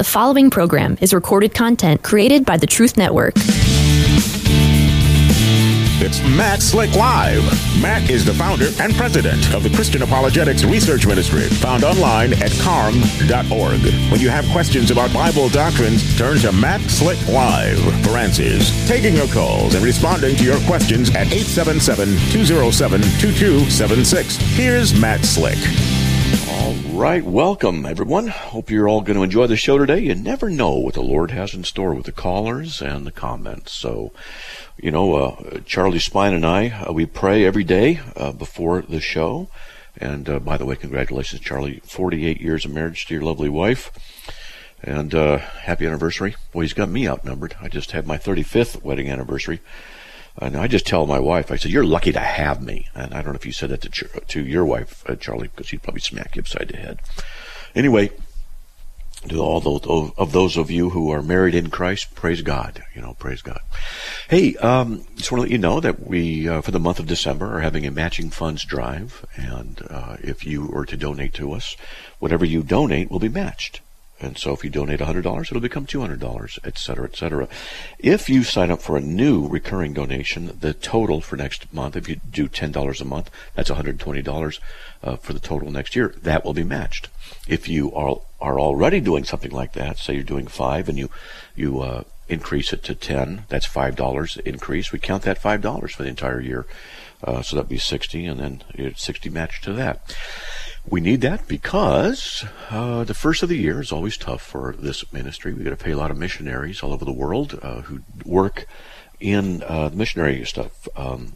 The following program is recorded content created by the Truth Network. It's Matt Slick Live. Matt is the founder and president of the Christian Apologetics Research Ministry, found online at carm.org. When you have questions about Bible doctrines, turn to Matt Slick Live for answers. Taking your calls and responding to your questions at 877-207-2276. Here's Matt Slick. All right, welcome everyone. Hope you're all going to enjoy the show today. You never know what the Lord has in store with the callers and the comments. So, Charlie Spine and I, we pray every day before the show. And by the way, congratulations, Charlie. 48 years of marriage to your lovely wife. And happy anniversary. Boy, he's got me outnumbered. I just had my 35th wedding anniversary. And I just tell my wife, I said, you're lucky to have me. And I don't know if you said that to your wife, Charlie, because she'd probably smack you upside the head. Anyway, to all those of you who are married in Christ, praise God. Praise God. Hey, just want to let you know that we, for the month of December, are having a matching funds drive. And if you were to donate to us, whatever you donate will be matched. And so if you donate $100, it'll become $200, et cetera, et cetera. If you sign up for a new recurring donation, the total for next month, if you do $10 a month, that's $120 for the total next year. That will be matched. If you are already doing something like that, say you're doing 5 and you increase it to 10, that's $5 increase. We count that $5 for the entire year. So that'd be 60, and then 60 matched to that. We need that because the first of the year is always tough for this ministry. We've got to pay a lot of missionaries all over the world who work in missionary stuff,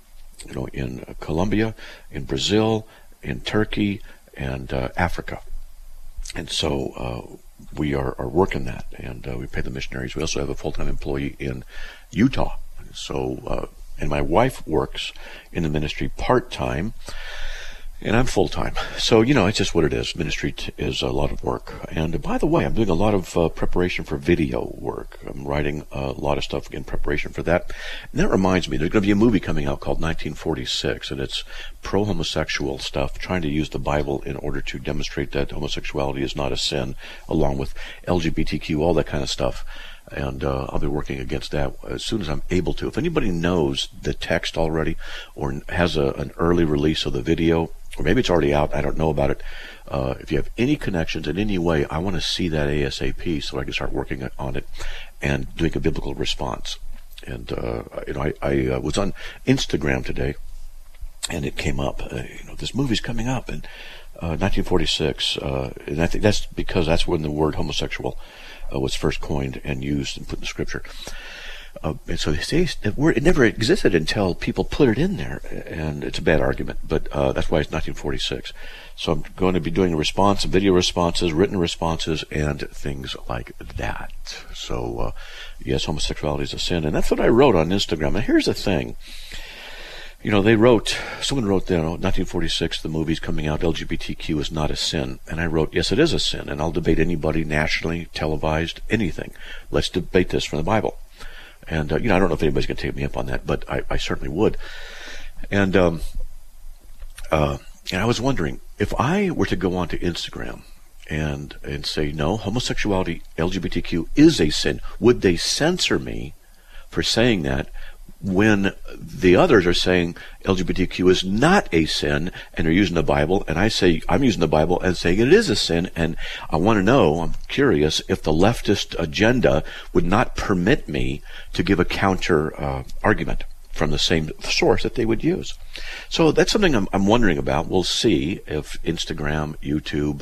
in Colombia, in Brazil, in Turkey, and Africa. And so we are working that, and we pay the missionaries. We also have a full-time employee in Utah. So, and my wife works in the ministry part-time, and I'm full-time. So, it's just what it is. Ministry is a lot of work. And by the way, I'm doing a lot of preparation for video work. I'm writing a lot of stuff in preparation for that. And that reminds me, there's going to be a movie coming out called 1946, and it's pro-homosexual stuff, trying to use the Bible in order to demonstrate that homosexuality is not a sin, along with LGBTQ, all that kind of stuff. And I'll be working against that as soon as I'm able to. If anybody knows the text already or has an early release of the video, or maybe it's already out, I don't know about it. If you have any connections in any way, I want to see that ASAP so I can start working on it and doing a biblical response. And, I was on Instagram today, and it came up, this movie's coming up in 1946. And I think that's because that's when the word homosexual was first coined and used and put in the scripture. And so they say it never existed until people put it in there, and it's a bad argument, but that's why it's 1946. So I'm going to be doing a response, video responses, written responses, and things like that. So, yes, homosexuality is a sin, and that's what I wrote on Instagram. And here's the thing. Someone wrote there, 1946, the movie's coming out, LGBTQ is not a sin. And I wrote, yes, it is a sin, and I'll debate anybody nationally, televised, anything. Let's debate this from the Bible. And, I don't know if anybody's going to take me up on that, but I certainly would. And I was wondering, if I were to go onto Instagram and say, no, homosexuality, LGBTQ is a sin, would they censor me for saying that when the others are saying LGBTQ is not a sin and they're using the Bible, and I say I'm using the Bible and saying it is a sin? And I want to know, I'm curious, if the leftist agenda would not permit me to give a counter argument from the same source that they would use. So that's something I'm wondering about. We'll see if Instagram, YouTube,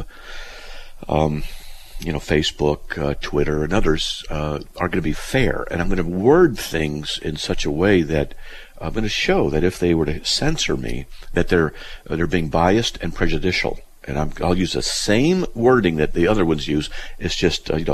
Facebook, Twitter, and others are going to be fair. And I'm going to word things in such a way that I'm going to show that if they were to censor me, that they're being biased and prejudicial. And I'll use the same wording that the other ones use. It's just, but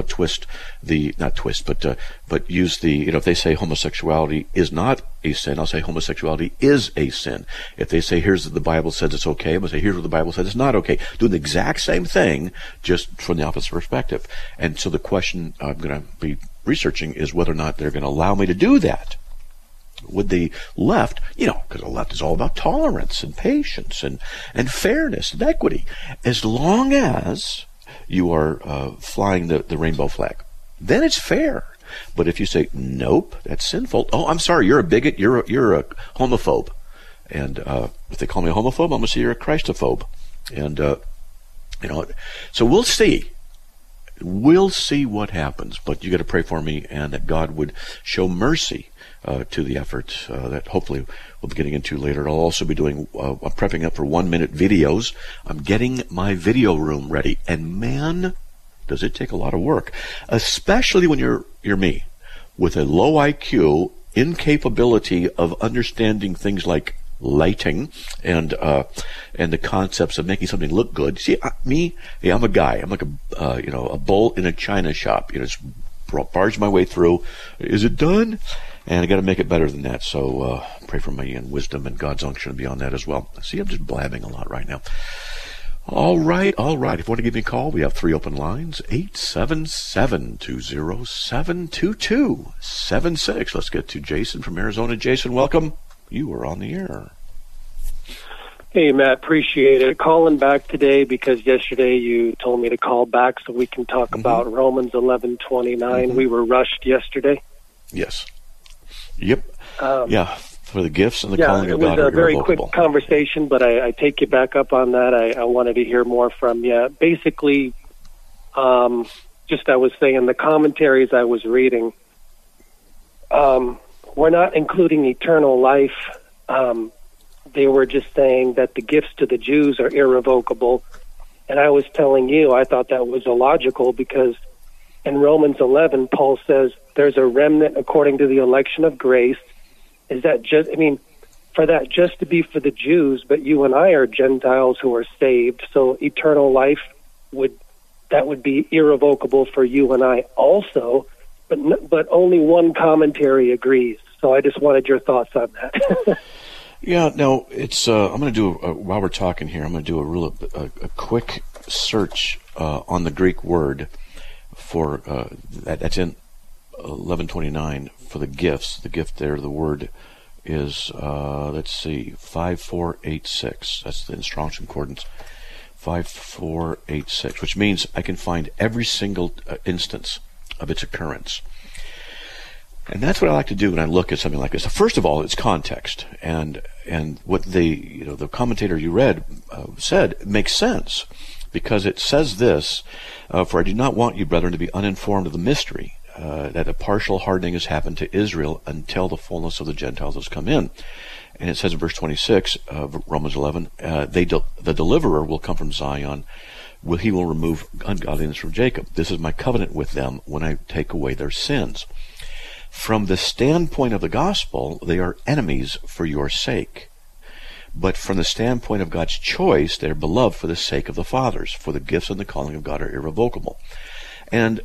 use the, if they say homosexuality is not a sin, I'll say homosexuality is a sin. If they say, here's what the Bible says it's okay, I'm going to say, here's what the Bible says it's not okay. Doing the exact same thing, just from the opposite perspective. And so the question I'm going to be researching is whether or not they're going to allow me to do that. Would the left, because the left is all about tolerance and patience and fairness and equity, as long as you are flying the rainbow flag. Then it's fair. But if you say, nope, that's sinful. Oh, I'm sorry, you're a bigot, you're a homophobe. And if they call me a homophobe, I'm going to say you're a Christophobe. And, so we'll see. We'll see what happens. But you got to pray for me and that God would show mercy to the effort that hopefully we'll be getting into later. I'll also be doing, I'm prepping up for 1-minute videos. I'm getting my video room ready. And man, does it take a lot of work, especially when you're me, with a low IQ, incapability of understanding things like lighting and the concepts of making something look good. See, I'm a guy. I'm like a bull in a china shop. Just barge my way through. Is it done? And I got to make it better than that. So pray for me and wisdom and God's unction to be on that as well. See, I'm just blabbing a lot right now. All right. If you want to give me a call, we have 3 open lines, 877-207-2276. Let's get to Jason from Arizona. Jason, welcome. You are on the air. Hey, Matt, appreciate it. Calling back today because yesterday you told me to call back so we can talk about Romans 11:29. We were rushed yesterday. Yes. Yep. For the gifts and the calling of God. It was a very quick conversation, but I take you back up on that. I wanted to hear more from you. Basically, I was saying the commentaries I was reading, we're not including eternal life. They were just saying that the gifts to the Jews are irrevocable. And I was telling you, I thought that was illogical because in Romans 11, Paul says there's a remnant according to the election of grace. Is that for that just to be for the Jews, but you and I are Gentiles who are saved, so eternal life would be irrevocable for you and I also, but only one commentary agrees. So I just wanted your thoughts on that. Yeah, no, it's. I'm going to do while we're talking here. I'm going to do a quick search on the Greek word for that's in 11:29 for the gifts. The gift there, the word is 5486. That's the Strong's Concordance. 5486, which means I can find every single instance of its occurrence. And that's what I like to do when I look at something like this. First of all, it's context, and what the commentator you read said makes sense, because it says this: "For I do not want you, brethren, to be uninformed of the mystery, that a partial hardening has happened to Israel until the fullness of the Gentiles has come in." And it says in verse 26 of Romans 11, "The deliverer will come from Zion. He will remove ungodliness from Jacob. This is my covenant with them when I take away their sins." From the standpoint of the gospel, they are enemies for your sake. But from the standpoint of God's choice, they are beloved for the sake of the fathers, for the gifts and the calling of God are irrevocable. And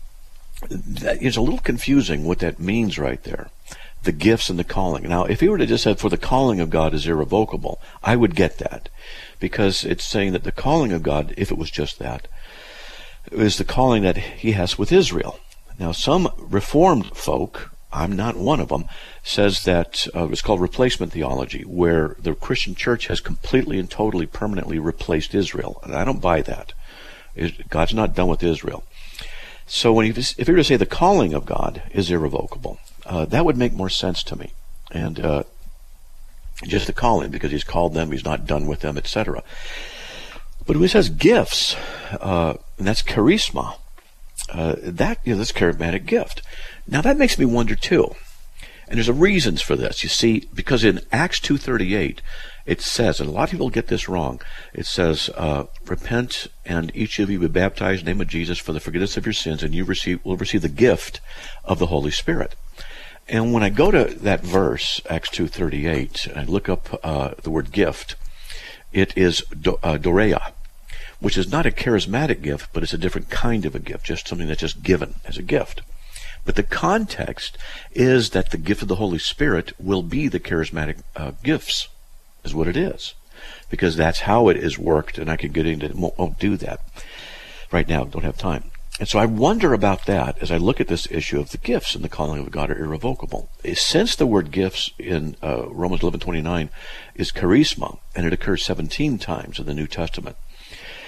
it's a little confusing what that means right there, the gifts and the calling. Now, if he were to just say, for the calling of God is irrevocable, I would get that, because it's saying that the calling of God, if it was just that, is the calling that he has with Israel. Now, some Reformed folk, I'm not one of them, says that it's called replacement theology, where the Christian church has completely and totally permanently replaced Israel. And I don't buy that. God's not done with Israel. So if you were to say the calling of God is irrevocable, that would make more sense to me. And just the calling, because he's called them, he's not done with them, etc. But when he says gifts, and that's charisma, that's charismatic gift. Now that makes me wonder too, and there's reasons for this. You see, because in Acts 2:38 it says, and a lot of people get this wrong, it says, "Repent and each of you be baptized in the name of Jesus for the forgiveness of your sins, and you will receive the gift of the Holy Spirit." And when I go to that verse, Acts 2:38, and I look up the word gift, it is dorea, which is not a charismatic gift, but it's a different kind of a gift, just something that's just given as a gift. But the context is that the gift of the Holy Spirit will be the charismatic gifts, is what it is. Because that's how it is worked, and I can get into it, won't do that right now, don't have time. And so I wonder about that as I look at this issue of the gifts and the calling of God are irrevocable. Since the word gifts in Romans 11:29 is charisma, and it occurs 17 times in the New Testament,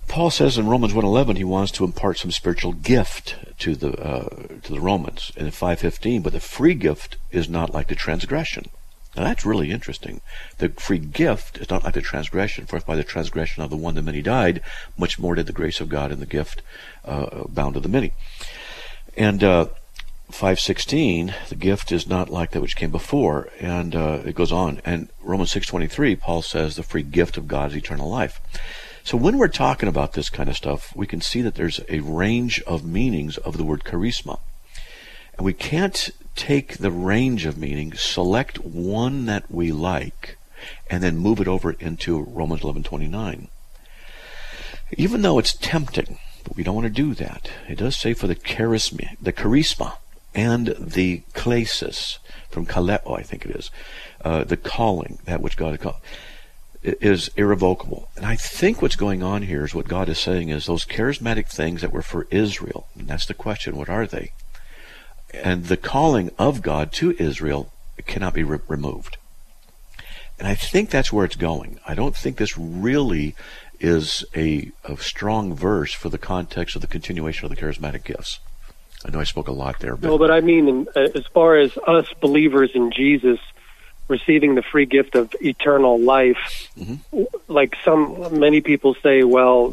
Paul says in Romans 1:11 he wants to impart some spiritual gift to the Romans. And in 5:15, but the free gift is not like the transgression. Now that's really interesting. The free gift is not like the transgression, for if by the transgression of the one the many died, much more did the grace of God and the gift abound to the many. And 5:16, the gift is not like that which came before, and it goes on. And Romans 6:23, Paul says the free gift of God is eternal life. So when we're talking about this kind of stuff, we can see that there's a range of meanings of the word charisma. And we can't take the range of meaning, select one that we like, and then move it over into Romans 11:29. Even though it's tempting, but we don't want to do that. It does say for the charisma and the klesis, from kaleo, I think it is, the calling, that which God had called, is irrevocable. And I think what's going on here is what God is saying is those charismatic things that were for Israel, and that's the question, what are they? And the calling of God to Israel cannot be removed. And I think that's where it's going. I don't think this really is a strong verse for the context of the continuation of the charismatic gifts. I know I spoke a lot there. No, but I mean, as far as us believers in Jesus receiving the free gift of eternal life, like many people say, well,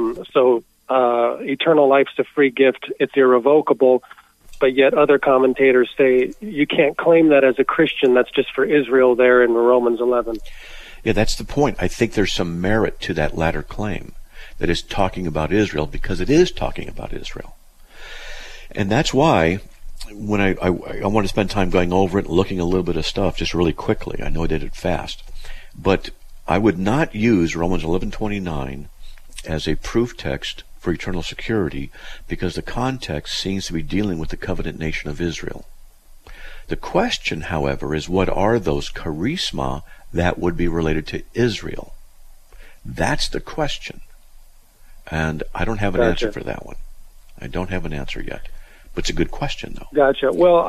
eternal life's a free gift, it's irrevocable, but yet other commentators say you can't claim that as a Christian, that's just for Israel there in Romans 11. Yeah, that's the point. I think there's some merit to that latter claim, that is talking about Israel, because it is talking about Israel. And that's why when I want to spend time going over it and looking a little bit of stuff just really quickly. I know I did it fast. But I would not use Romans 11:29 as a proof text for eternal security, because the context seems to be dealing with the covenant nation of Israel. The question, however, is what are those charisma that would be related to Israel? That's the question. And I don't have an answer for that one. I don't have an answer yet. But it's a good question, though. Gotcha. Well,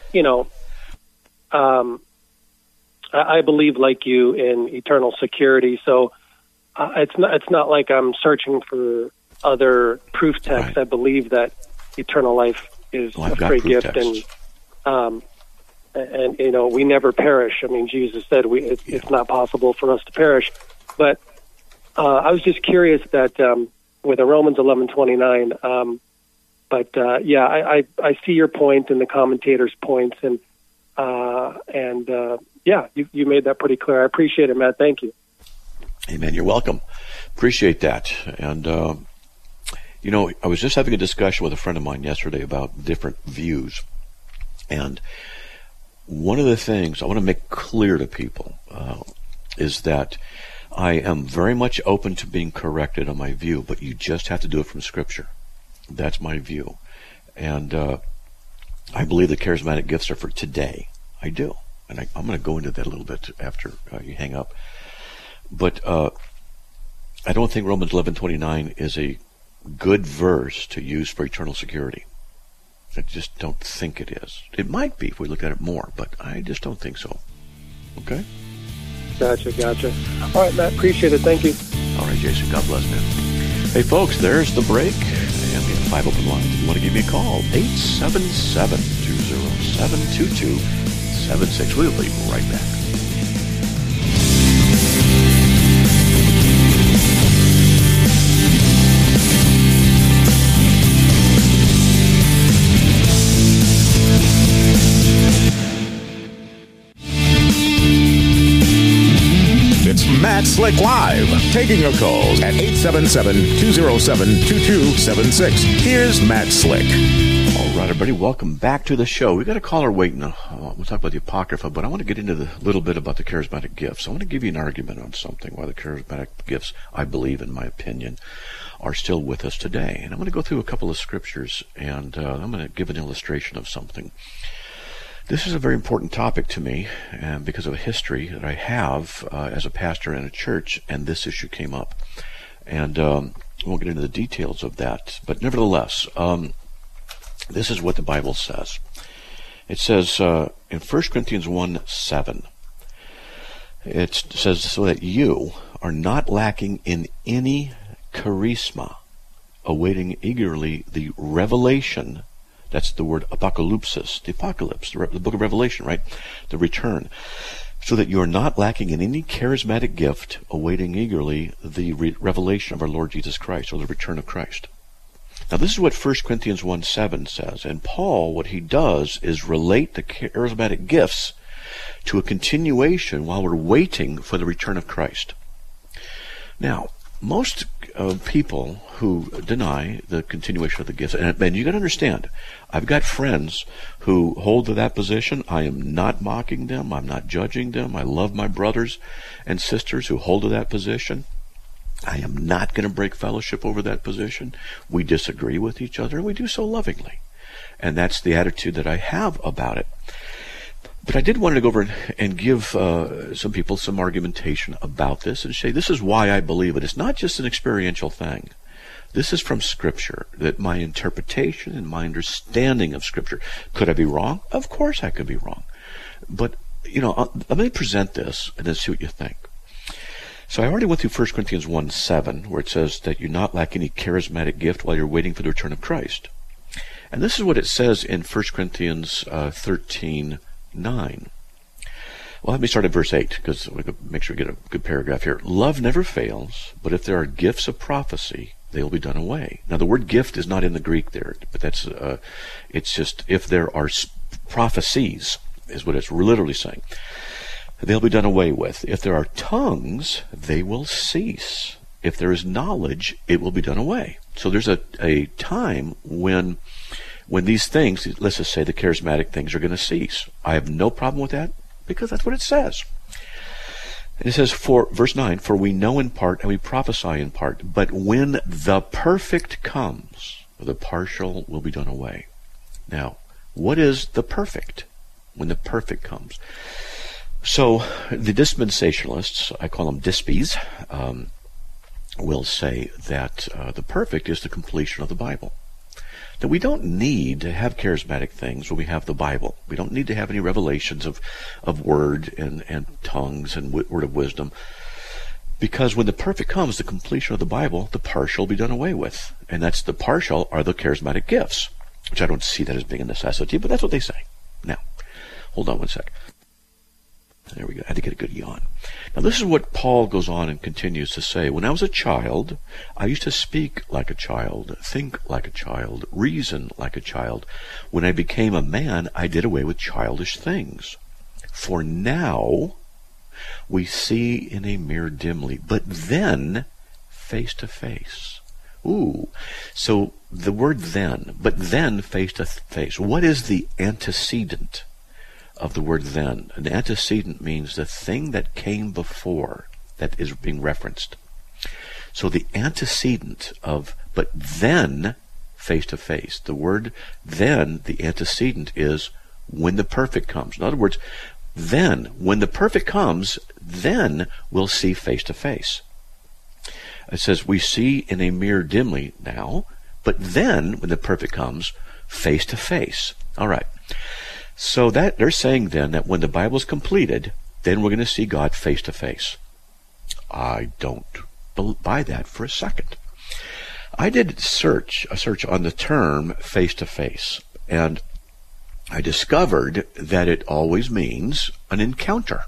I believe, like you, in eternal security. So it's not like I'm searching for other proof texts. Right. I believe that eternal life is a free gift, and we never perish. I mean, Jesus said it's not possible for us to perish. But I was just curious that with the Romans 11:29. I see your point and the commentators' points, and you made that pretty clear. I appreciate it, Matt. Thank you. Amen. You're welcome. Appreciate that. And I was just having a discussion with a friend of mine yesterday about different views, and one of the things I want to make clear to people is that I am very much open to being corrected on my view, but you just have to do it from Scripture. That's my view. And I believe the charismatic gifts are for today. I do. And I'm going to go into that a little bit after you hang up. But I don't think Romans 11:29 is a good verse to use for eternal security. I just don't think it is. It might be if we look at it more, but I just don't think so. Okay? Gotcha. All right, Matt, appreciate it. Thank you. All right, Jason, God bless, man. Hey, folks, there's the break. And we have 5 open lines. If you want to give me a call, 877-207-2276. We'll be right back. Matt Slick Live, taking your calls at 877-207-2276. Here's Matt Slick. All right, everybody, welcome back to the show. We've got a caller waiting. We'll talk about the Apocrypha, but I want to get into a little bit about the charismatic gifts. I want to give you an argument on something, why the charismatic gifts, I believe, in my opinion, are still with us today. And I'm going to go through a couple of scriptures, and I'm going to give an illustration of something. This is a very important topic to me, and because of a history that I have as a pastor in a church, and this issue came up. And we won't get into the details of that, but nevertheless, this is what the Bible says. It says in 1 Corinthians 1:7, it says, so that you are not lacking in any charisma, awaiting eagerly the revelation. That's the word apocalypsis, the apocalypse, the book of Revelation, right? The return. So that you are not lacking in any charismatic gift, awaiting eagerly the revelation of our Lord Jesus Christ, or the return of Christ. Now this is what 1 Corinthians 1:7 says. And Paul, what he does is relate the charismatic gifts to a continuation while we're waiting for the return of Christ. Now, most people who deny the continuation of the gifts, and you got to understand, I've got friends who hold to that position. I am not mocking them. I'm not judging them. I love my brothers and sisters who hold to that position. I am not going to break fellowship over that position. We disagree with each other, and we do so lovingly. And that's the attitude that I have about it. But I did want to go over and give some people some argumentation about this and say this is why I believe it. It's not just an experiential thing. This is from Scripture, that my interpretation and my understanding of Scripture. Could I be wrong? Of course I could be wrong. But, let me present this and then see what you think. So I already went through 1 Corinthians 1:7, where it says that you not lack any charismatic gift while you're waiting for the return of Christ. And this is what it says in 1 Corinthians 13:9. Well, let me start at verse 8, because we can make sure we get a good paragraph here. Love never fails, but if there are gifts of prophecy, they will be done away. Now, the word gift is not in the Greek there, but that's it's just if there are prophecies, is what it's literally saying. They'll be done away with. If there are tongues, they will cease. If there is knowledge, it will be done away. So there's a time when these things, let's just say the charismatic things, are going to cease. I have no problem with that, because that's what it says. And it says, verse 9, for we know in part and we prophesy in part, but when the perfect comes, the partial will be done away. Now, what is the perfect? When the perfect comes. So, the dispensationalists, I call them dispies, will say that the perfect is the completion of the Bible. That we don't need to have charismatic things when we have the Bible. We don't need to have any revelations of word and tongues and word of wisdom. Because when the perfect comes, the completion of the Bible, the partial will be done away with. And that's the partial are the charismatic gifts, which I don't see that as being a necessity, but that's what they say. Now, hold on one sec. There we go. I had to get a good yawn. Now, this is what Paul goes on and continues to say. When I was a child, I used to speak like a child, think like a child, reason like a child. When I became a man, I did away with childish things. For now, we see in a mirror dimly, but then face to face. Ooh. So the word then, but then face to face. What is the antecedent of the word then? An antecedent means the thing that came before that is being referenced. So the antecedent of but then face to face. The word then, the antecedent is when the perfect comes. In other words, then, when the perfect comes, then we'll see face to face. It says we see in a mirror dimly now, but then when the perfect comes, face to face. All right. So that they're saying then that when the Bible is completed, then we're going to see God face to face. I don't buy that for a second. I did a search on the term face to face, and I discovered that it always means an encounter.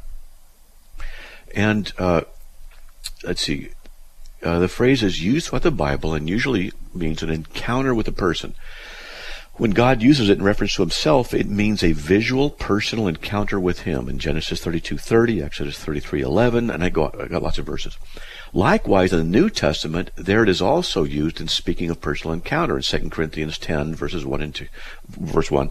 And let's see, the phrase is used throughout the Bible and usually means an encounter with a person. When God uses it in reference to himself, it means a visual, personal encounter with him. In Genesis 32:30, Exodus 33:11, and I got lots of verses. Likewise, in the New Testament, there it is also used in speaking of personal encounter in 2 Corinthians 10, verses 1 and 2, verse 1,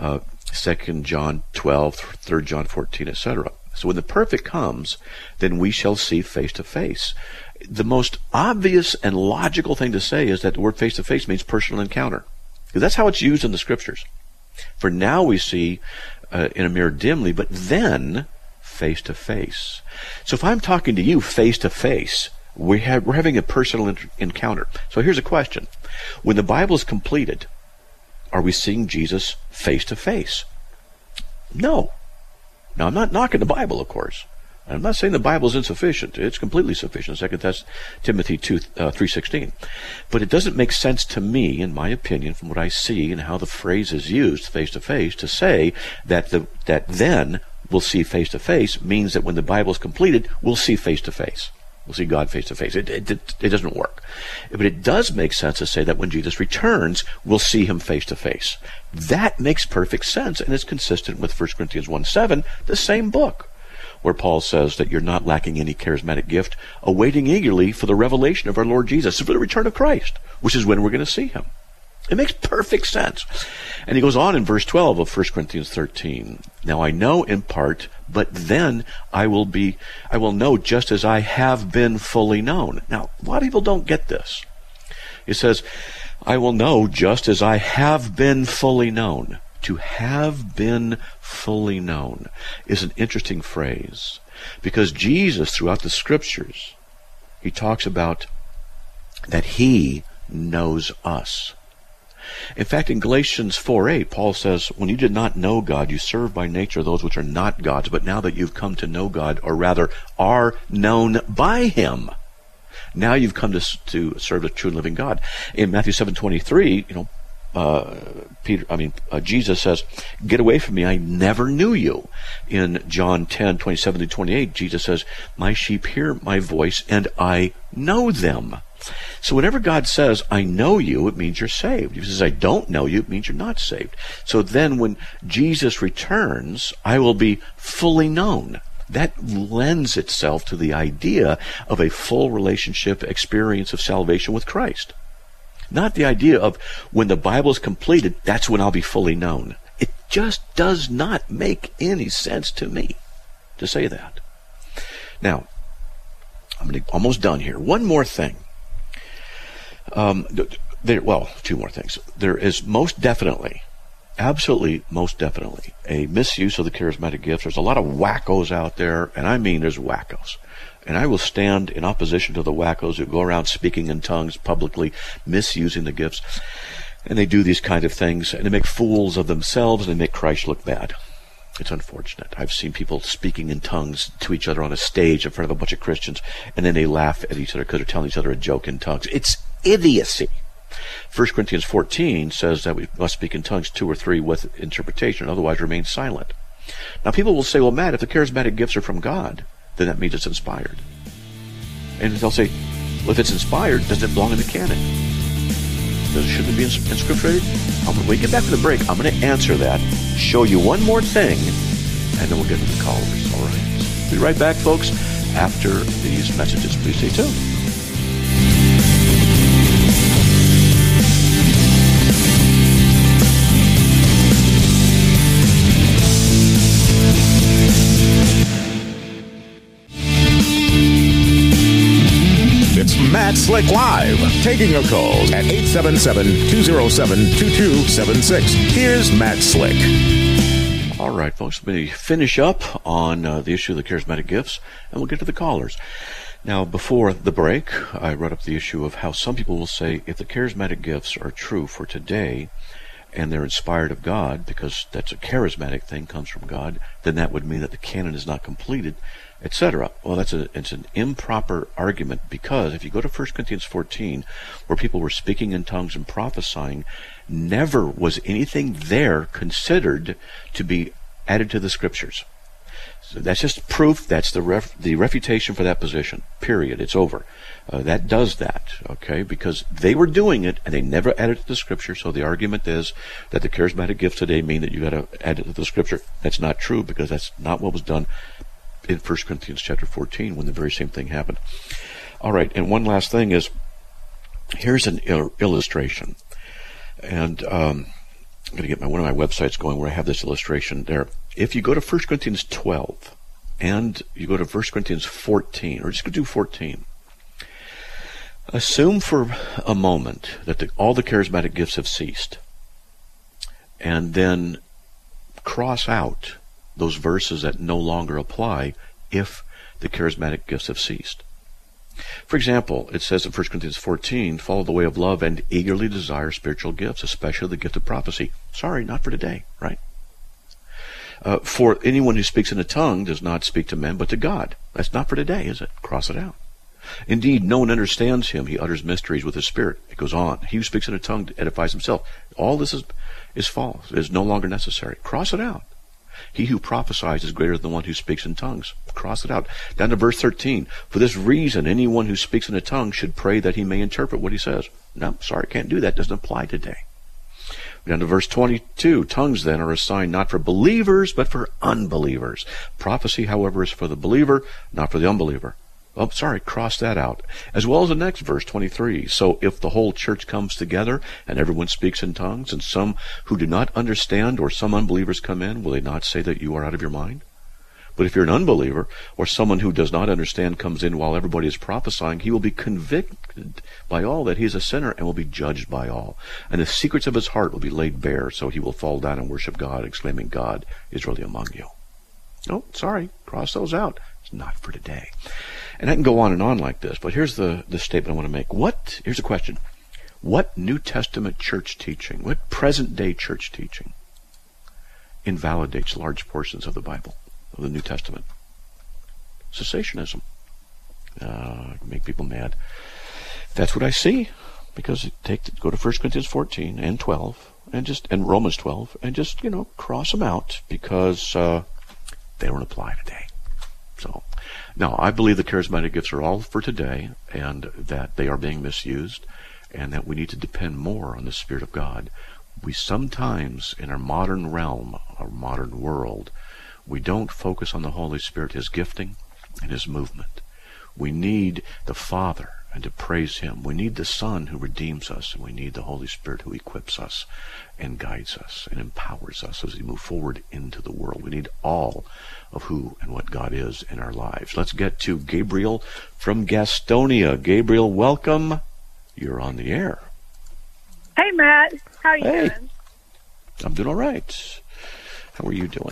2 John 12, 3 John 14, etc. So when the perfect comes, then we shall see face to face. The most obvious and logical thing to say is that the word face to face means personal encounter. Because that's how it's used in the Scriptures. For now we see in a mirror dimly, but then face to face. So if I'm talking to you face to face, we're having a personal encounter. So here's a question. When the Bible is completed, are we seeing Jesus face to face? No. Now, I'm not knocking the Bible, of course. I'm not saying the Bible is insufficient. It's completely sufficient, 2 Timothy 3:16. But it doesn't make sense to me, in my opinion, from what I see and how the phrase is used face-to-face, to say that then we'll see face-to-face means that when the Bible is completed, we'll see face-to-face. We'll see God face-to-face. It doesn't work. But it does make sense to say that when Jesus returns, we'll see him face-to-face. That makes perfect sense, and it's consistent with 1 Corinthians 1:7, the same book, where Paul says that you're not lacking any charismatic gift, awaiting eagerly for the revelation of our Lord Jesus, for the return of Christ, which is when we're going to see him. It makes perfect sense. And he goes on in verse 12 of 1 Corinthians 13. Now I know in part, but then I will know just as I have been fully known. Now, a lot of people don't get this. It says, I will know just as I have been fully known. To have been fully known is an interesting phrase, because Jesus, throughout the Scriptures, he talks about that he knows us. In fact, in Galatians 4:8, Paul says, when you did not know God, you served by nature those which are not God's, but now that you've come to know God, or rather are known by him, now you've come to serve the true and living God. In Matthew 7:23, Jesus says, get away from me, I never knew you. In John 10:27-28, Jesus says, my sheep hear my voice and I know them. So whenever God says, I know you, it means you're saved. If he says, I don't know you, it means you're not saved. So then when Jesus returns, I will be fully known. That lends itself to the idea of a full relationship experience of salvation with Christ. Not the idea of when the Bible is completed, that's when I'll be fully known. It just does not make any sense to me to say that. Now, I'm almost done here. One more thing. Two more things. There is most definitely, absolutely most definitely, a misuse of the charismatic gifts. There's a lot of wackos out there, and I mean there's wackos. And I will stand in opposition to the wackos who go around speaking in tongues publicly, misusing the gifts. And they do these kind of things, and they make fools of themselves, and they make Christ look bad. It's unfortunate. I've seen people speaking in tongues to each other on a stage in front of a bunch of Christians, and then they laugh at each other because they're telling each other a joke in tongues. It's idiocy. 1 Corinthians 14 says that we must speak in tongues 2 or 3 with interpretation, otherwise remain silent. Now people will say, well, Matt, if the charismatic gifts are from God, then that means it's inspired. And they'll say, well, if it's inspired, doesn't it belong in the canon? Shouldn't it be inscripturated? When we get back from the break, I'm going to answer that, show you one more thing, and then we'll get to the callers. All right. Be right back, folks, after these messages. Please stay tuned. Matt Slick Live, taking your calls at 877-207-2276. Here's Matt Slick. All right, folks, let me finish up on the issue of the charismatic gifts, and we'll get to the callers. Now, before the break, I brought up the issue of how some people will say, if the charismatic gifts are true for today, and they're inspired of God, because that's a charismatic thing, comes from God, then that would mean that the canon is not completed, etc. Well, it's an improper argument, because if you go to 1 Corinthians 14, where people were speaking in tongues and prophesying, never was anything there considered to be added to the Scriptures. So that's just proof. That's the refutation for that position. Period. It's over. That does that, okay? Because they were doing it, and they never added it to the Scripture. So the argument is that the charismatic gifts today mean that you got to add it to the Scripture. That's not true, because that's not what was done in 1 Corinthians chapter 14 when the very same thing happened. All right, and one last thing is, here's an illustration. And I'm going to get one of my websites going where I have this illustration there. If you go to 1 Corinthians 12 and you go to 1 Corinthians 14, or just go do 14, assume for a moment that all the charismatic gifts have ceased, and then cross out those verses that no longer apply if the charismatic gifts have ceased. For example, it says in 1 Corinthians 14, follow the way of love and eagerly desire spiritual gifts, especially the gift of prophecy. Sorry, not for today, right? For anyone who speaks in a tongue does not speak to men, but to God. That's not for today, is it? Cross it out. Indeed, no one understands him. He utters mysteries with his spirit. It goes on. He who speaks in a tongue edifies himself. All this is false. It is no longer necessary. Cross it out. He who prophesies is greater than the one who speaks in tongues. Cross it out. Down to verse 13. For this reason, anyone who speaks in a tongue should pray that he may interpret what he says. No, sorry, can't do that. Doesn't apply today. Down to verse 22. Tongues then are a sign not for believers, but for unbelievers. Prophecy, however, is for the believer, not for the unbeliever. Oh, sorry, cross that out. As well as the next verse, 23. So if the whole church comes together and everyone speaks in tongues, and some who do not understand or some unbelievers come in, will they not say that you are out of your mind? But if you're an unbeliever or someone who does not understand comes in while everybody is prophesying, he will be convicted by all that he is a sinner and will be judged by all. And the secrets of his heart will be laid bare, so he will fall down and worship God, exclaiming, God is really among you. Oh, sorry, cross those out. It's not for today. And I can go on and on like this, but here's the statement I want to make. Here's a question. What New Testament church teaching, what present-day church teaching invalidates large portions of the Bible, of the New Testament? Cessationism. Make people mad. That's what I see, because go to 1 Corinthians 14 and 12, and Romans 12, and just, cross them out, because they don't apply today. So, now, I believe the charismatic gifts are all for today, and that they are being misused, and that we need to depend more on the Spirit of God. We sometimes, in our modern realm, our modern world, we don't focus on the Holy Spirit, His gifting, and His movement. We need the Father, and to praise Him. We need the Son who redeems us, and we need the Holy Spirit who equips us and guides us and empowers us as we move forward into the world. We need all of who and what God is in our lives. Let's get to Gabriel from Gastonia. Gabriel, welcome. You're on the air. Hey, Matt. How are you doing? I'm doing all right. How are you doing?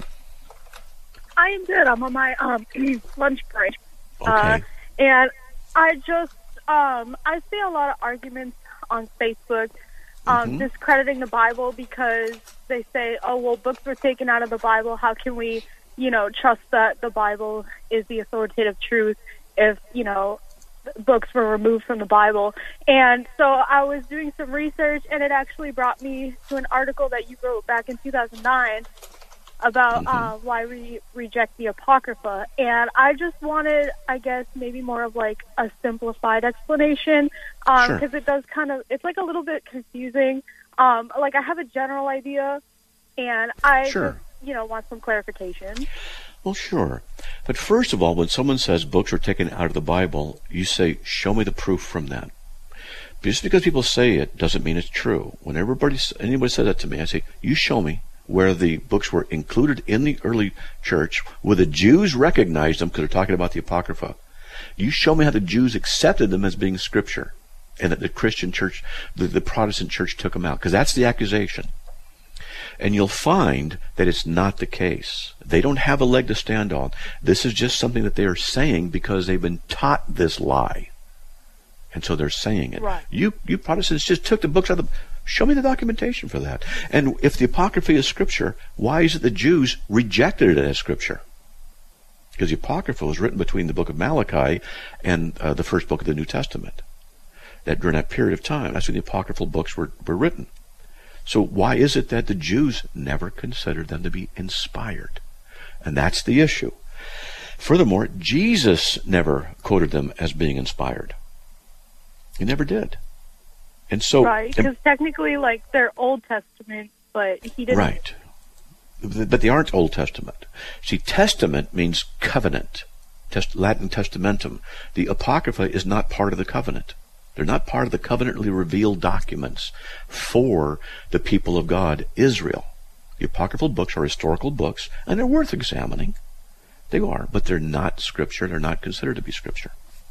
I am good. I'm on my lunch break. Okay. And I just, I see a lot of arguments on Facebook discrediting the Bible because they say, oh, well, books were taken out of the Bible. How can we, trust that the Bible is the authoritative truth if, books were removed from the Bible? And so I was doing some research, and it actually brought me to an article that you wrote back in 2009 about why we reject the Apocrypha. And I just wanted, I guess, maybe more of like a simplified explanation, because it does it's like a little bit confusing. Like I have a general idea, and I just, want some clarification. Well, sure. But first of all, when someone says books are taken out of the Bible, you say, show me the proof from that. Just because people say it doesn't mean it's true. When anybody says that to me, I say, you show me where the books were included in the early church, where the Jews recognized them, because they're talking about the Apocrypha. You show me how the Jews accepted them as being Scripture, and that the Christian church, the Protestant church took them out, because that's the accusation. And you'll find that it's not the case. They don't have a leg to stand on. This is just something that they are saying because they've been taught this lie. And so they're saying it. Right. You Protestants just took the books out of the... Show me the documentation for that. And if the Apocrypha is Scripture, why is it the Jews rejected it as Scripture? Because the Apocrypha was written between the book of Malachi and the first book of the New Testament. That during that period of time, that's when the Apocryphal books were written. So why is it that the Jews never considered them to be inspired? And that's the issue. Furthermore, Jesus never quoted them as being inspired. He never did. And so, right, because technically, like, they're Old Testament, but he didn't. Right. But they aren't Old Testament. See, testament means covenant. Latin testamentum. The Apocrypha is not part of the covenant. They're not part of the covenantally revealed documents for the people of God, Israel. The Apocryphal books are historical books, and they're worth examining. They are, but they're not Scripture. They're not considered to be Scripture.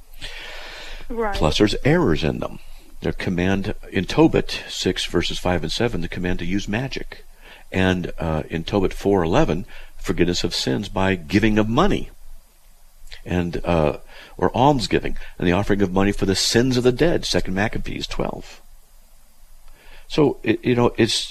Right. Plus, there's errors in them. Their command in Tobit 6 verses 5 and 7, the command to use magic, and in Tobit 4:11, forgiveness of sins by giving of money, and or almsgiving, and the offering of money for the sins of the dead. 2 Maccabees 12. So it's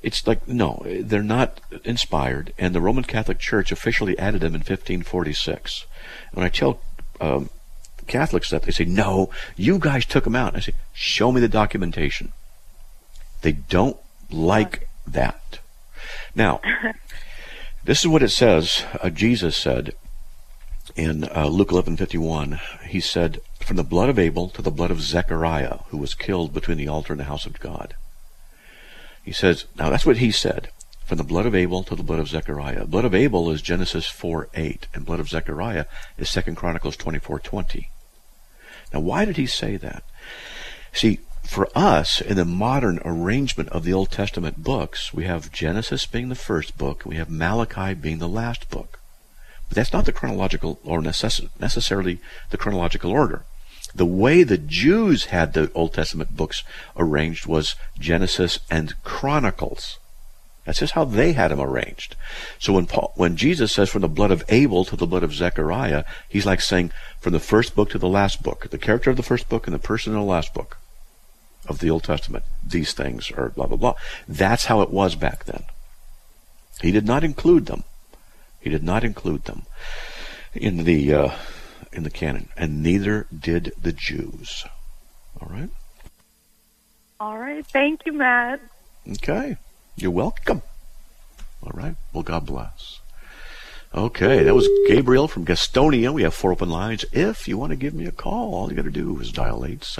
It's like, no, they're not inspired, and the Roman Catholic Church officially added them in 1546. When I tell Catholics that, they say, no, you guys took them out. I say, show me the documentation. They don't like that. Now, this is what it says. Jesus said in Luke 11:51. He said, from the blood of Abel to the blood of Zechariah, who was killed between the altar and the house of God. He says, now that's what he said. From the blood of Abel to the blood of Zechariah. Blood of Abel is Genesis 4:8, and blood of Zechariah is 2 Chronicles 24:20. Now, why did he say that? See, for us, in the modern arrangement of the Old Testament books, we have Genesis being the first book, we have Malachi being the last book. But that's not the chronological, or necessarily the chronological order. The way the Jews had the Old Testament books arranged was Genesis and Chronicles. That's just how they had them arranged. So when Jesus says from the blood of Abel to the blood of Zechariah, he's like saying from the first book to the last book, the character of the first book and the person in the last book of the Old Testament, these things are blah, blah, blah. That's how it was back then. He did not include them. He did not include them in the canon, and neither did the Jews. All right? All right. Thank you, Matt. Okay. You're welcome. All right. Well, God bless. Okay, that was Gabriel from Gastonia. We have 4 open lines. If you want to give me a call, all you got to do is dial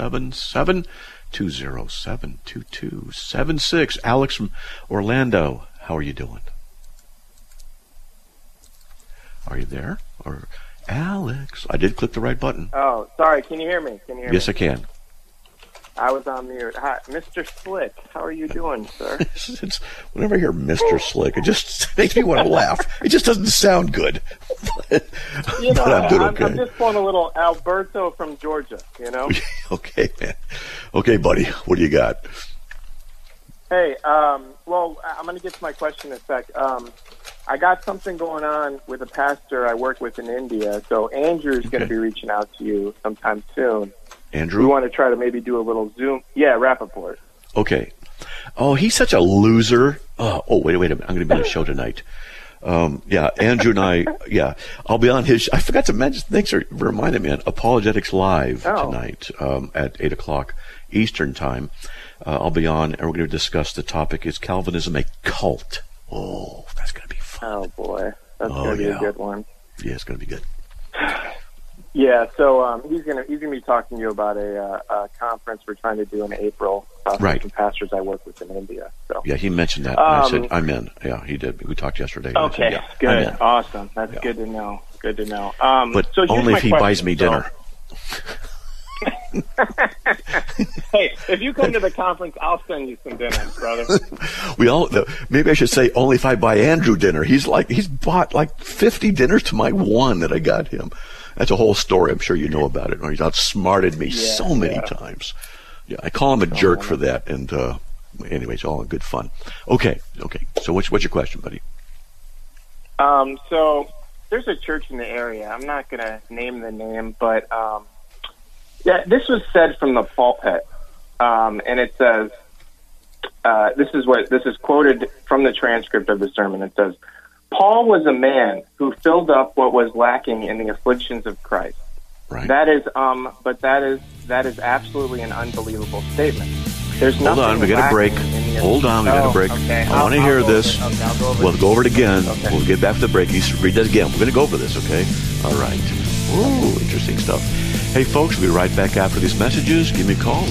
877-207-2276. Alex from Orlando, how are you doing? Are you there? Or Alex? I did click the right button. Oh, sorry. Can you hear me? Yes, I can. I was on mute. Hi, Mr. Slick. How are you doing, sir? Whenever I hear Mr. Slick, it just makes me want to laugh. It just doesn't sound good. But I'm good, okay. I'm just pulling a little Alberto from Georgia, Okay, man. Okay, buddy. What do you got? Hey, well, I'm going to get to my question in a sec. I got something going on with a pastor I work with in India, so Andrew's going to be reaching out to you sometime soon. Andrew? We want to try to maybe do a little Zoom. Yeah, Rappaport. Okay. Oh, he's such a loser. Oh, wait a minute. I'm going to be on the show tonight. Yeah, Andrew and I, I'll be on his. I forgot to mention, thanks for reminding me, on Apologetics Live tonight at 8 o'clock Eastern Time. I'll be on, and we're going to discuss the topic, is Calvinism a cult? Oh, that's going to be fun. Oh, boy. That's going to be a good one. Yeah, it's going to be good. Yeah, so he's gonna be talking to you about a conference we're trying to do in April. Right. Some pastors I work with in India. So. Yeah, he mentioned that. And I said, I'm in. Yeah, he did. We talked yesterday. Okay, said, good. Awesome. That's good to know. Good to know. But so only if he buys me dinner. Hey, if you come to the conference, I'll send you some dinner, brother. Maybe I should say only if I buy Andrew dinner. He's bought like 50 dinners to my one that I got him. That's a whole story. I'm sure you know about it. Or he's outsmarted me so many times. Yeah, I call him a jerk for that. And anyway, it's all in good fun. Okay. So what's your question, buddy? So there's a church in the area. I'm not going to name the name, but this was said from the pulpit, and it says, this is quoted from the transcript of the sermon. It says, Paul was a man who filled up what was lacking in the afflictions of Christ. Right. That is, but that is absolutely an unbelievable statement. There's Hold on, we got a break. Hold on, we got a break. Okay. I want to hear this. We'll go over it again. Okay. We'll get back to the break. Read that again. We're going to go over this, okay? All right. Ooh, interesting stuff. Hey, folks, we'll be right back after these messages. Give me a call,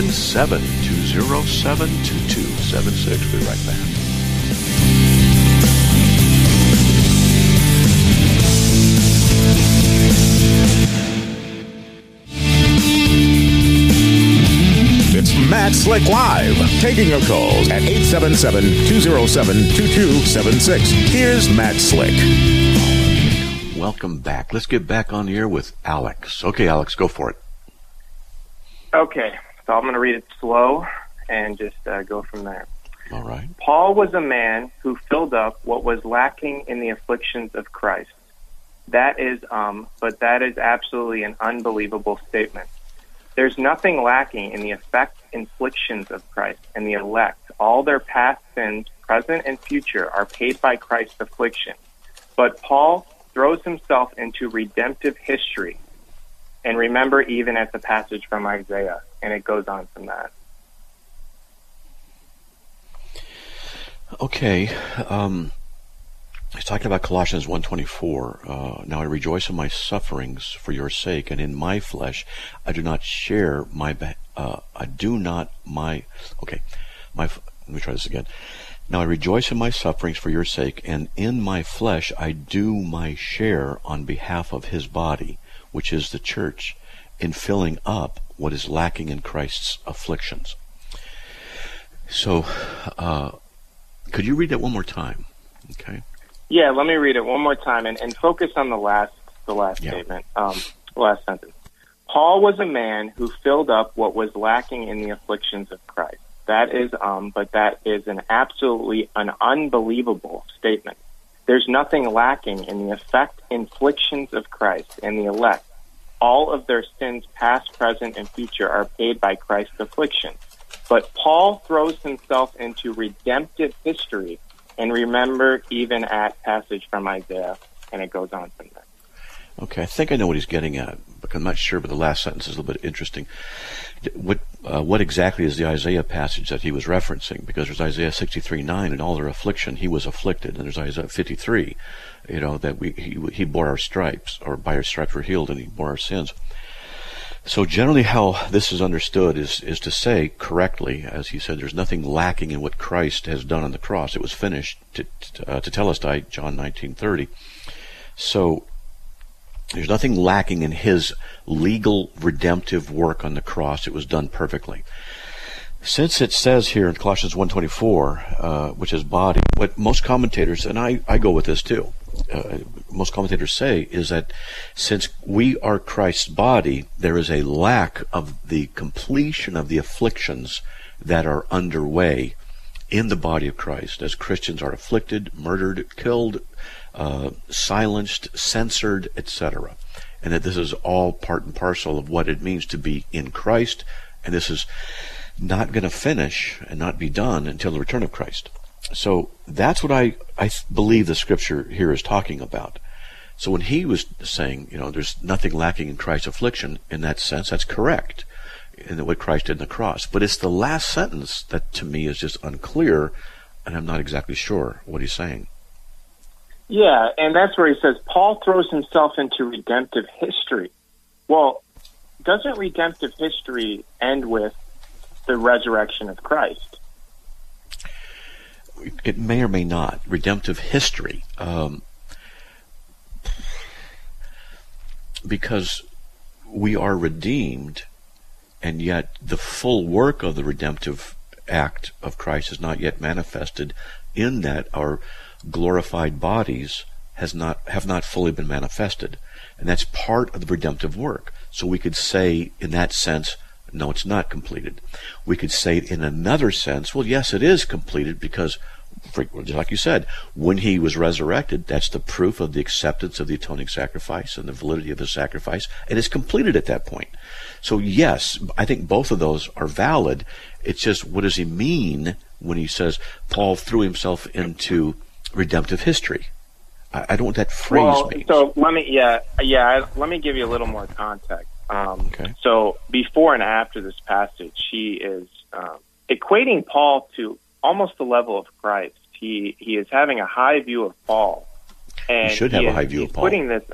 877-207-2276. We'll be right back. It's Matt Slick Live, taking your calls at 877-207-2276. Here's Matt Slick. Welcome back. Let's get back on the air with Alex. Okay, Alex, go for it. Okay, so I'm going to read it slow and just go from there. All right. Paul was a man who filled up what was lacking in the afflictions of Christ. That is, but that is absolutely an unbelievable statement. There's nothing lacking in the effect inflictions of Christ and the elect. All their past sins, present and future, are paid by Christ's affliction. But Paul throws himself into redemptive history. And remember, even at the passage from Isaiah, and it goes on from that. Okay. He's talking about Colossians 1:24. Now I rejoice in my sufferings for your sake, and in my flesh I do not share my. Let me try this again. Now I rejoice in my sufferings for your sake, and in my flesh I do my share on behalf of his body, which is the church, in filling up what is lacking in Christ's afflictions. So, could you read that one more time? Okay. Yeah, let me read it one more time and focus on the last statement, last sentence. Paul was a man who filled up what was lacking in the afflictions of Christ. That is, but that is an unbelievable statement. There's nothing lacking in the effect inflictions of Christ and the elect. All of their sins, past, present, and future, are paid by Christ's affliction. But Paul throws himself into redemptive history, and remember, even at passage from Isaiah, and it goes on from there. Okay, I think I know what he's getting at, but I'm not sure, but the last sentence is a little bit interesting. What exactly is the Isaiah passage that he was referencing? Because there's Isaiah 63:9, in all their affliction he was afflicted, and there's Isaiah 53, that he bore our stripes, or by our stripes we're healed, and he bore our sins. So generally how this is understood is to say correctly, as he said, there's nothing lacking in what Christ has done on the cross. It was finished, to telestai, John 19:30. So there's nothing lacking in his legal redemptive work on the cross. It was done perfectly. Since it says here in Colossians 1:24, which is body, what most commentators, and I go with this too, most commentators say is that since we are Christ's body, there is a lack of the completion of the afflictions that are underway in the body of Christ, as Christians are afflicted, murdered, killed, silenced, censored, etc. And that this is all part and parcel of what it means to be in Christ, and this is not going to finish and not be done until the return of Christ. So that's what I believe the scripture here is talking about. So when he was saying, there's nothing lacking in Christ's affliction, in that sense, that's correct in what Christ did on the cross. But it's the last sentence that to me is just unclear, and I'm not exactly sure what he's saying. Yeah, and that's where he says, Paul throws himself into redemptive history. Well, doesn't redemptive history end with the resurrection of Christ? It may or may not. Redemptive history. Because we are redeemed, and yet the full work of the redemptive act of Christ is not yet manifested, in that our glorified bodies have not fully been manifested. And that's part of the redemptive work. So we could say, in that sense, no, it's not completed. We could say in another sense, well, yes, it is completed, because, like you said, when he was resurrected, that's the proof of the acceptance of the atoning sacrifice and the validity of the sacrifice, and it's completed at that point. So yes, I think both of those are valid. It's just, what does he mean when he says Paul threw himself into redemptive history? I don't know what that phrase means. So let me give you a little more context. Okay. So before and after this passage, he is equating Paul to almost the level of Christ. He is having a high view of Paul. And you should have a high view of Paul. Putting this,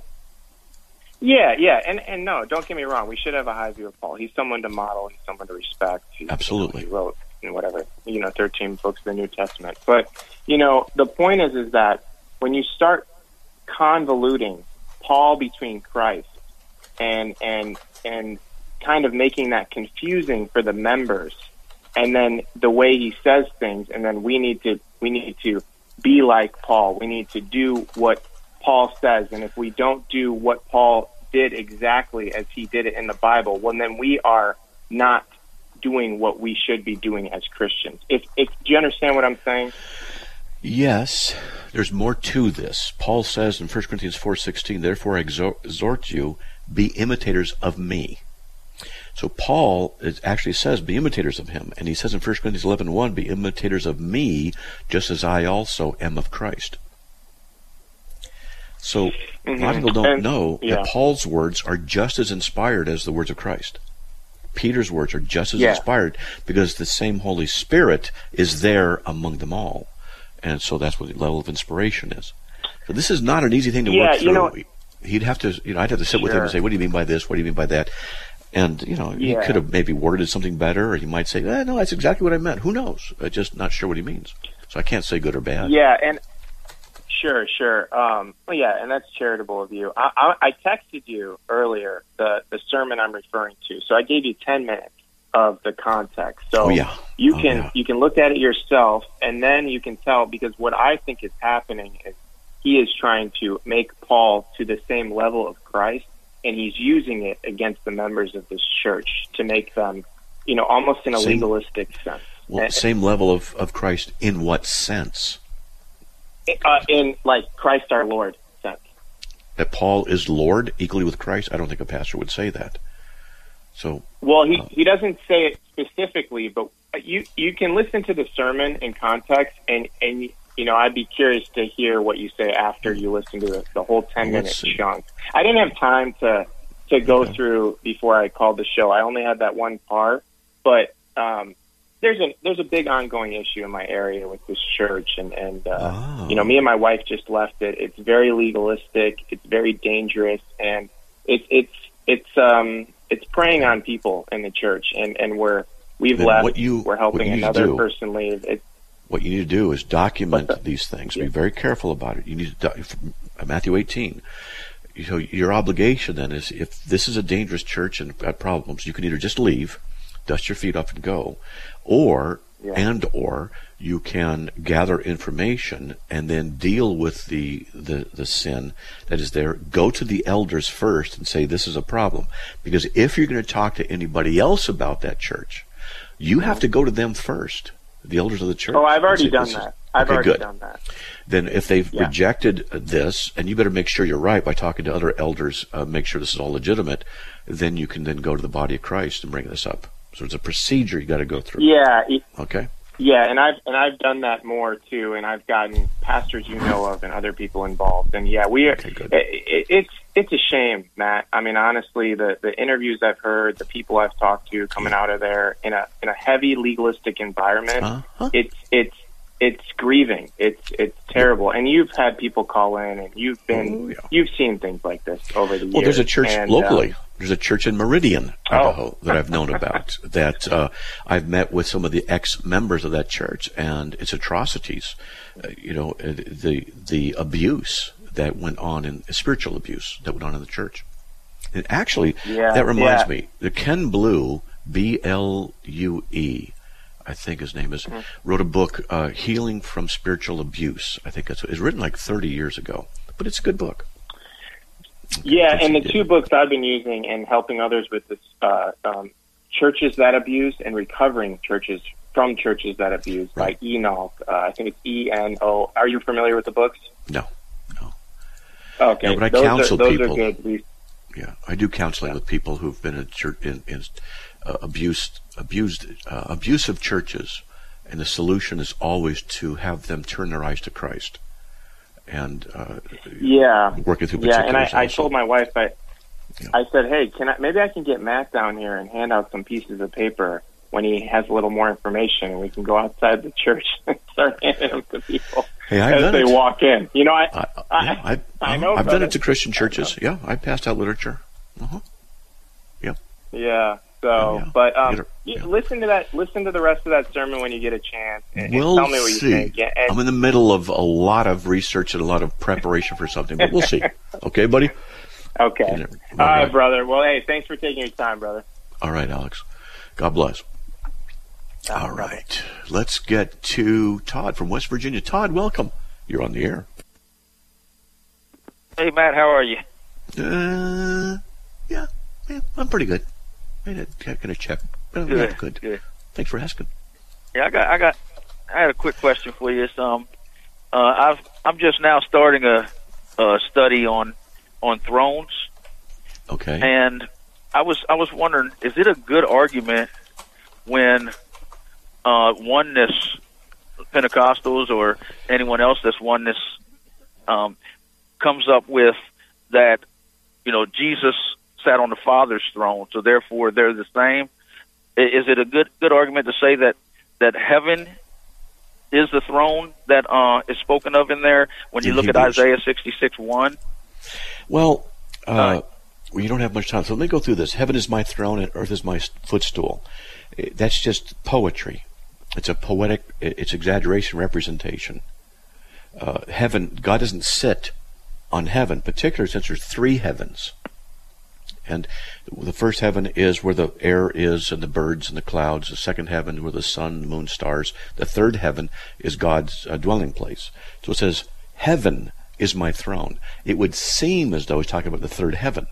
and no, don't get me wrong. We should have a high view of Paul. He's someone to model. He's someone to respect. Absolutely. He wrote 13 books of the New Testament. But the point is that when you start convoluting Paul between Christ and kind of making that confusing for the members, and then the way he says things, and then we need to be like Paul. We need to do what Paul says, and if we don't do what Paul did exactly as he did it in the Bible, well, then we are not doing what we should be doing as Christians. Do you understand what I'm saying? Yes, there's more to this. Paul says in 1 Corinthians 4:16, therefore I exhort you, be imitators of me. So Paul actually says, be imitators of him. And he says in 1 Corinthians 11:1, be imitators of me, just as I also am of Christ. So a lot of people don't know that Paul's words are just as inspired as the words of Christ. Peter's words are just as inspired because the same Holy Spirit is there among them all. And so that's what the level of inspiration is. So this is not an easy thing to work through. He'd have to, I'd have to sit with him and say, what do you mean by this? What do you mean by that? And, he could have maybe worded something better, or he might say, no, that's exactly what I meant. Who knows? I'm just not sure what he means. So I can't say good or bad. Yeah, and sure. And that's charitable of you. I texted you earlier the sermon I'm referring to. So I gave you 10 minutes of the context. So you can look at it yourself, and then you can tell, because what I think is happening is he is trying to make Paul to the same level of Christ, and he's using it against the members of this church to make them, almost in a legalistic sense. Well, same level of Christ in what sense? In like Christ our Lord sense. That Paul is Lord equally with Christ? I don't think a pastor would say that. So, well, he doesn't say it specifically, but you can listen to the sermon in context, and I'd be curious to hear what you say after you listen to the whole 10-minute chunk. I didn't have time to go through before I called the show. I only had that one part, but there's a big ongoing issue in my area with this church, and me and my wife just left it. It's very legalistic. It's very dangerous, and it's preying on people in the church, and we've left. We're helping another person leave. What you need to do is document these things. Be very careful about it. You need to Matthew 18. Your obligation then is, if this is a dangerous church and got problems, you can either just leave, dust your feet off and go, or you can gather information and then deal with the sin that is there. Go to the elders first and say, this is a problem. Because if you're going to talk to anybody else about that church, you have to go to them first, the elders of the church. Oh, I've already done that. I've already done that. Then if they've rejected this, and you better make sure you're right by talking to other elders, make sure this is all legitimate, then you can then go to the body of Christ and bring this up. So it's a procedure you got to go through. Yeah. Okay. Yeah, and I've done that more too, and I've gotten pastors you know of and other people involved. And we are. Okay, it's a shame, Matt. I mean, honestly, the interviews I've heard, the people I've talked to coming out of there in a heavy legalistic environment, it's grieving. It's terrible. And you've had people call in, and you've seen things like this over the years. Well, there's a church locally. There's a church in Meridian, Idaho, that I've known about. That I've met with some of the ex-members of that church, and it's atrocities. The abuse that went on, in spiritual abuse that went on in the church. And actually, that reminds me, the Ken Blue, B-L-U-E, I think his name is, wrote a book, Healing from Spiritual Abuse. I think it's written like 30 years ago, but it's a good book. Yeah, and the two books I've been using and helping others with this, Churches That Abuse and Recovering Churches from Churches That Abuse by Enoch. I think it's E-N-O. Are you familiar with the books? No. Okay. No, but I counsel people. Those are good. Yeah, I do counseling with people who've been in church, in abusive churches, and the solution is always to have them turn their eyes to Christ. And working through particulars. Yeah, and I told my wife, I said, hey, maybe I can get Matt down here and hand out some pieces of paper when he has a little more information, and we can go outside the church and start handing them to people as they walk in. I know. I've done it to Christian churches. Yeah, I passed out literature. Yeah. Yeah. So, listen to that. Listen to the rest of that sermon when you get a chance, and we'll tell me what you think. And I'm in the middle of a lot of research and a lot of preparation for something, but we'll see. Okay, buddy? Okay. All right, brother. Well, hey, thanks for taking your time, brother. All right, Alex. God bless. All right. Let's get to Todd from West Virginia. Todd, welcome. You're on the air. Hey, Matt, how are you? Yeah, I'm pretty good. I got to check. Good. Thanks for asking. Yeah, I had a quick question for you. I'm just now starting a study on thrones. Okay. And I was wondering, is it a good argument when oneness Pentecostals or anyone else that's oneness comes up with that, Jesus sat on the Father's throne, so therefore they're the same? Is it a good argument to say that heaven is the throne that is spoken of in there when you look at Isaiah 66:1? Well, you don't have much time, so let me go through this. Heaven is my throne and earth is my footstool. That's just poetry. It's a poetic, it's exaggeration, representation. Heaven, God doesn't sit on heaven, particularly since there's three heavens. And the first heaven is where the air is and the birds and the clouds. The second heaven where the sun, the moon, stars. The third heaven is God's dwelling place. So it says, heaven is my throne. It would seem as though he's talking about the third heaven.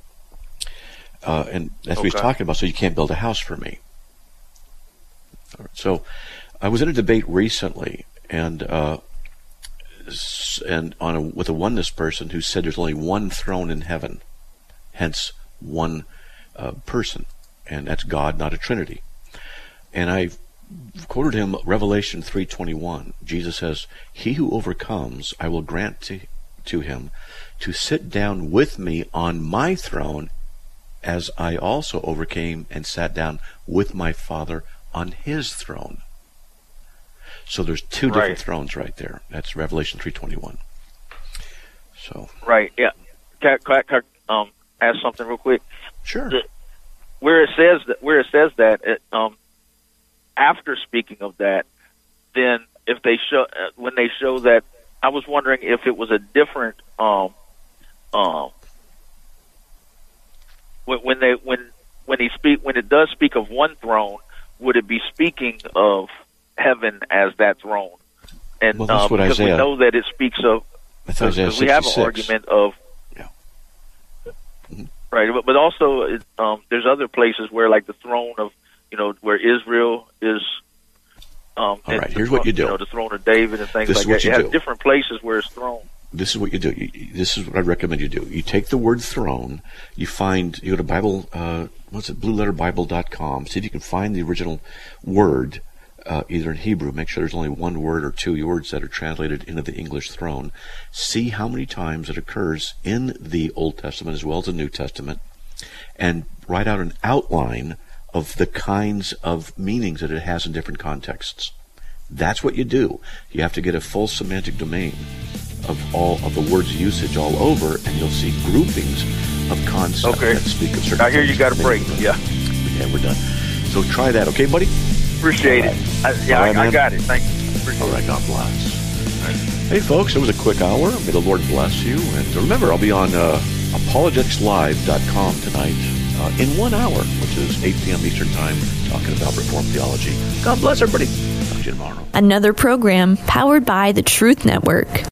And that's what he's talking about, so you can't build a house for me. All right, so I was in a debate recently with a oneness person who said there's only one throne in heaven, hence one person, and that's God, not a Trinity. And I quoted him Revelation 3:21. Jesus says, "He who overcomes, I will grant to him to sit down with me on my throne, as I also overcame and sat down with my Father on his throne." So there's two different thrones right there. That's Revelation 3:21. So right, yeah. Can I ask something real quick? Sure. Where it says that after speaking of that, then if they show when they show that, I was wondering if it was a different when it does speak of one throne, would it be speaking of heaven as that throne? And well, that's what because Isaiah, we know that it speaks of, because we have an argument of, right, but also there's other places where, like the throne of, where Israel is. All right, here's what you do. The throne of David and things like that. It has different places where it's thrown. This is what you do. This is what I recommend you do. You take the word throne, you go to Bible, blueletterbible.com, see if you can find the original word, either in Hebrew, make sure there's only one word or two words that are translated into the English throne. See how many times it occurs in the Old Testament as well as the New Testament, and write out an outline of the kinds of meanings that it has in different contexts. That's what you do. You have to get a full semantic domain of all of the word's usage all over, and you'll see groupings of concepts that speak of certain things. I hear you got a break. Yeah, we're done. So try that, okay, buddy? Appreciate it. I got it. Thank you. All right, God bless. Right. Hey, folks, it was a quick hour. May the Lord bless you. And remember, I'll be on apologeticslive.com tonight in 1 hour, which is 8 p.m. Eastern Time, talking about Reformed theology. God bless everybody. Talk to you tomorrow. Another program powered by the Truth Network.